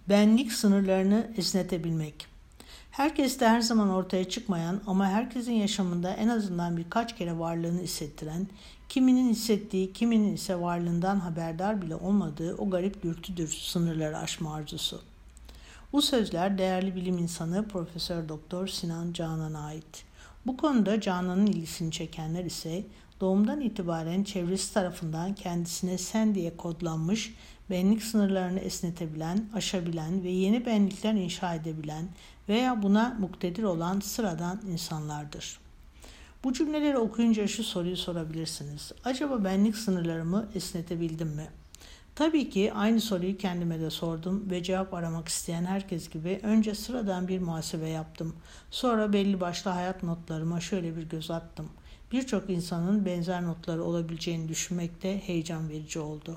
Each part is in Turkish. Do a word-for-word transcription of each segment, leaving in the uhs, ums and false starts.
Benlik sınırlarını esnetebilmek. Herkeste her zaman ortaya çıkmayan ama herkesin yaşamında en azından birkaç kere varlığını hissettiren, kiminin hissettiği, kiminin ise varlığından haberdar bile olmadığı o garip dürtüdür sınırları aşma arzusu. Bu sözler değerli bilim insanı Profesör Doktor Sinan Canan'a ait. Bu konuda Canan'ın ilgisini çekenler ise doğumdan itibaren çevresi tarafından kendisine sen diye kodlanmış, benlik sınırlarını esnetebilen, aşabilen ve yeni benlikler inşa edebilen veya buna muktedir olan sıradan insanlardır. Bu cümleleri okuyunca şu soruyu sorabilirsiniz. Acaba benlik sınırlarımı esnetebildim mi? Tabii ki aynı soruyu kendime de sordum ve cevap aramak isteyen herkes gibi önce sıradan bir muhasebe yaptım. Sonra belli başlı hayat notlarıma şöyle bir göz attım. Birçok insanın benzer notları olabileceğini düşünmek de heyecan verici oldu.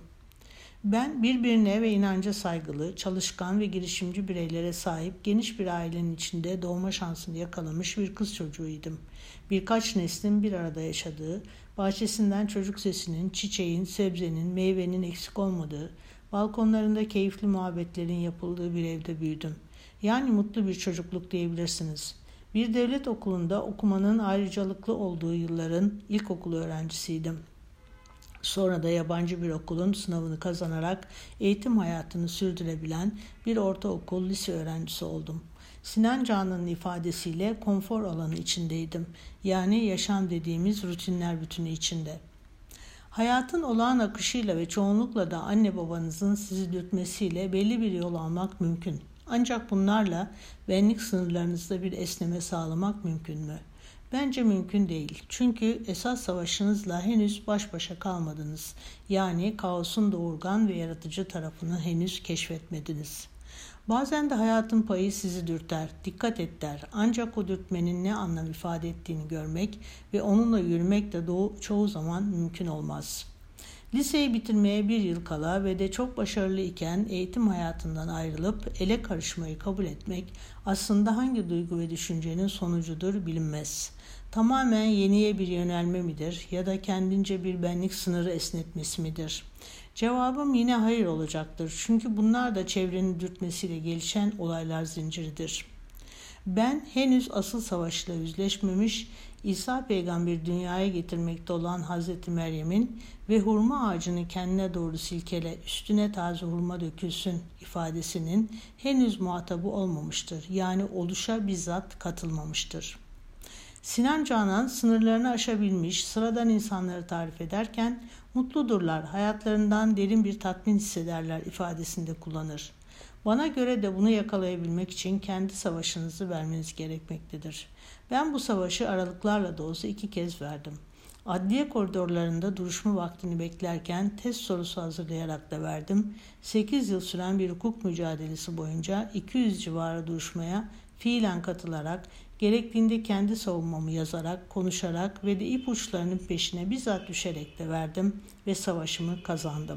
Ben birbirine ve inanca saygılı, çalışkan ve girişimci bireylere sahip geniş bir ailenin içinde doğma şansını yakalamış bir kız çocuğuydum. Birkaç neslin bir arada yaşadığı, bahçesinden çocuk sesinin, çiçeğin, sebzenin, meyvenin eksik olmadığı, balkonlarında keyifli muhabbetlerin yapıldığı bir evde büyüdüm. Yani mutlu bir çocukluk diyebilirsiniz. Bir devlet okulunda okumanın ayrıcalıklı olduğu yılların ilkokulu öğrencisiydim. Sonra da yabancı bir okulun sınavını kazanarak eğitim hayatını sürdürebilen bir ortaokul, lise öğrencisi oldum. Sinan Canan'ın ifadesiyle konfor alanı içindeydim. Yani yaşam dediğimiz rutinler bütünü içinde. Hayatın olağan akışıyla ve çoğunlukla da anne babanızın sizi dürtmesiyle belli bir yol almak mümkün. Ancak bunlarla benlik sınırlarınızda bir esneme sağlamak mümkün mü? Bence mümkün değil. Çünkü esas savaşınızla henüz baş başa kalmadınız. Yani kaosun doğurgan ve yaratıcı tarafını henüz keşfetmediniz. Bazen de hayatın payı sizi dürter, dikkat et der. Ancak o dürtmenin ne anlam ifade ettiğini görmek ve onunla yürümek de doğu, çoğu zaman mümkün olmaz. Liseyi bitirmeye bir yıl kala ve de çok başarılı iken eğitim hayatından ayrılıp ele karışmayı kabul etmek aslında hangi duygu ve düşüncenin sonucudur bilinmez. Tamamen yeniye bir yönelme midir ya da kendince bir benlik sınırı esnetmesi midir? Cevabım yine hayır olacaktır. Çünkü bunlar da çevrenin dürtmesiyle gelişen olaylar zinciridir. Ben henüz asıl savaşla yüzleşmemiş, İsa peygamber dünyaya getirmekte olan Hazreti Meryem'in ve hurma ağacını kendine doğru silkele, üstüne taze hurma dökülsün ifadesinin henüz muhatabı olmamıştır. Yani oluşa bizzat katılmamıştır. Sinan Canan sınırlarını aşabilmiş sıradan insanları tarif ederken mutludurlar, hayatlarından derin bir tatmin hissederler ifadesinde kullanır. Bana göre de bunu yakalayabilmek için kendi savaşınızı vermeniz gerekmektedir. Ben bu savaşı aralıklarla da olsa iki kez verdim. Adliye koridorlarında duruşma vaktini beklerken test sorusu hazırlayarak da verdim. sekiz yıl süren bir hukuk mücadelesi boyunca iki yüz civarı duruşmaya fiilen katılarak, gerektiğinde kendi savunmamı yazarak, konuşarak ve de ipuçlarının peşine bizzat düşerek de verdim ve savaşımı kazandım.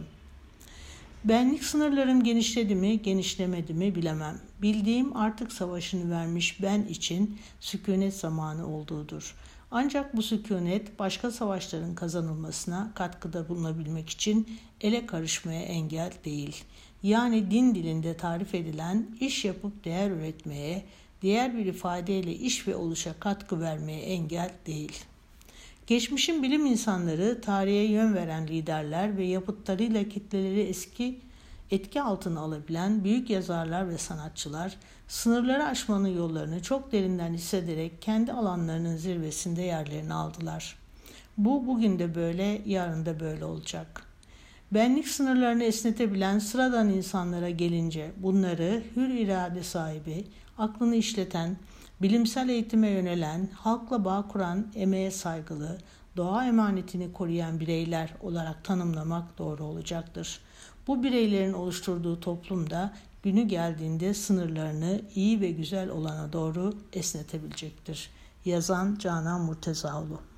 Benlik sınırlarım genişledi mi, genişlemedi mi bilemem. Bildiğim artık savaşını vermiş ben için sükunet zamanı olduğudur. Ancak bu sükunet başka savaşların kazanılmasına katkıda bulunabilmek için ele karışmaya engel değil. Yani din dilinde tarif edilen iş yapıp değer üretmeye, diğer bir ifadeyle iş ve oluşa katkı vermeye engel değil. Geçmişin bilim insanları, tarihe yön veren liderler ve yapıtlarıyla kitleleri eski etki altına alabilen büyük yazarlar ve sanatçılar, sınırları aşmanın yollarını çok derinden hissederek kendi alanlarının zirvesinde yerlerini aldılar. Bu bugün de böyle, yarın da böyle olacak. Benlik sınırlarını esnetebilen sıradan insanlara gelince bunları hür irade sahibi, aklını işleten, bilimsel eğitime yönelen, halkla bağ kuran, emeğe saygılı, doğa emanetini koruyan bireyler olarak tanımlamak doğru olacaktır. Bu bireylerin oluşturduğu toplumda günü geldiğinde sınırlarını iyi ve güzel olana doğru esnetebilecektir. Yazan Canan Murtezaoğlu.